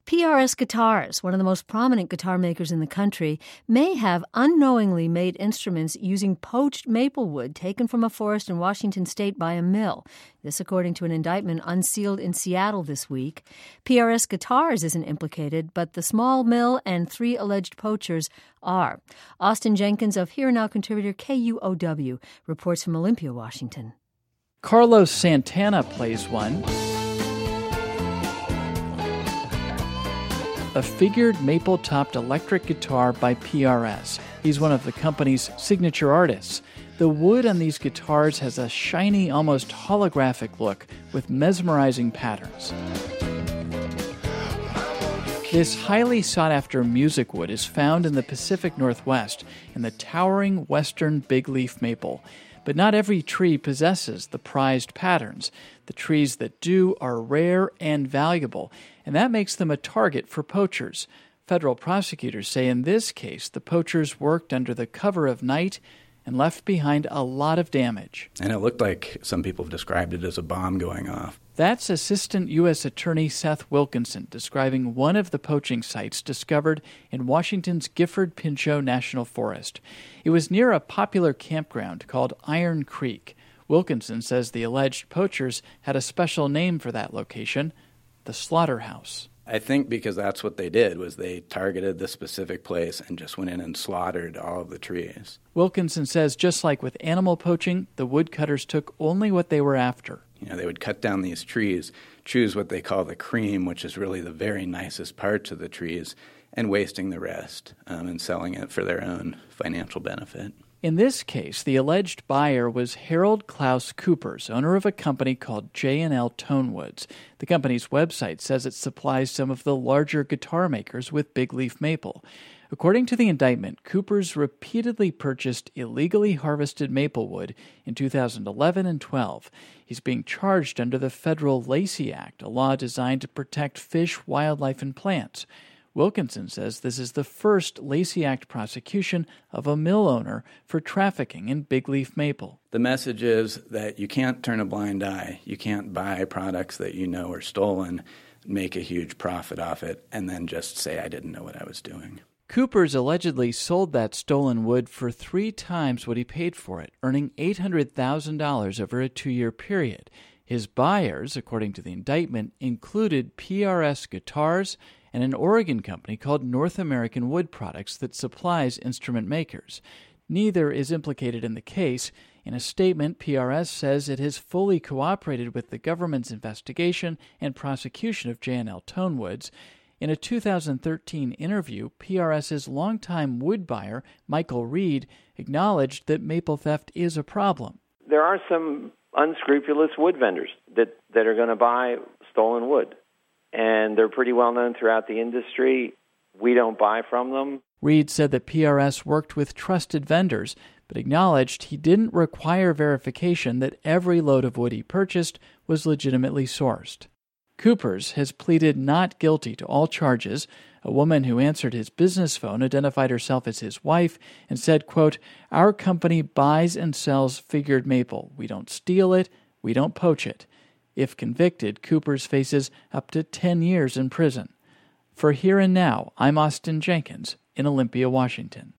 PRS Guitars, one of the most prominent guitar makers in the country, may have unknowingly made instruments using poached maple wood taken from a forest in Washington state by a mill. This according to an indictment unsealed in Seattle this week. PRS Guitars isn't implicated, but the small mill and 3 alleged poachers are. Austin Jenkins of Here and Now contributor KUOW reports from Olympia, Washington. Carlos Santana plays one. A figured maple-topped electric guitar by PRS. He's one of the company's signature artists. The wood on these guitars has a shiny, almost holographic look with mesmerizing patterns. This highly sought-after music wood is found in the Pacific Northwest in the towering western bigleaf maple. But not every tree possesses the prized patterns. The trees that do are rare and valuable, and that makes them a target for poachers. Federal prosecutors say in this case the poachers worked under the cover of night and left behind a lot of damage. And it looked like some people have described it as a bomb going off. That's Assistant U.S. Attorney Seth Wilkinson describing one of the poaching sites discovered in Washington's Gifford-Pinchot National Forest. It was near a popular campground called Iron Creek. Wilkinson says the alleged poachers had a special name for that location, the slaughterhouse. I think because that's what they did, was they targeted the specific place and just went in and slaughtered all of the trees. Wilkinson says just like with animal poaching, the woodcutters took only what they were after. They would cut down these trees, choose what they call the cream, which is really the very nicest parts of the trees, and wasting the rest and selling it for their own financial benefit. In this case, the alleged buyer was Harold Klaus Coopers, owner of a company called J&L Tonewoods. The company's website says it supplies some of the larger guitar makers with bigleaf maple. According to the indictment, Coopers repeatedly purchased illegally harvested maple wood in 2011 and 12. He's being charged under the federal Lacey Act, a law designed to protect fish, wildlife, and plants. Wilkinson says this is the first Lacey Act prosecution of a mill owner for trafficking in bigleaf maple. The message is that you can't turn a blind eye. You can't buy products that you know are stolen, make a huge profit off it, and then just say, I didn't know what I was doing. Coopers allegedly sold that stolen wood for 3 times what he paid for it, earning $800,000 over a 2-year period. His buyers, according to the indictment, included PRS Guitars and an Oregon company called North American Wood Products that supplies instrument makers. Neither is implicated in the case. In a statement, PRS says it has fully cooperated with the government's investigation and prosecution of J&L Tonewoods. In a 2013 interview, PRS's longtime wood buyer, Michael Reed, acknowledged that maple theft is a problem. There are some unscrupulous wood vendors that are going to buy stolen wood, and they're pretty well known throughout the industry. We don't buy from them. Reed said that PRS worked with trusted vendors, but acknowledged he didn't require verification that every load of wood he purchased was legitimately sourced. Coopers has pleaded not guilty to all charges. A woman who answered his business phone identified herself as his wife and said, quote, "Our company buys and sells figured maple. We don't steal it. We don't poach it." If convicted, Coopers faces up to 10 years in prison. For Here and Now, I'm Austin Jenkins in Olympia, Washington.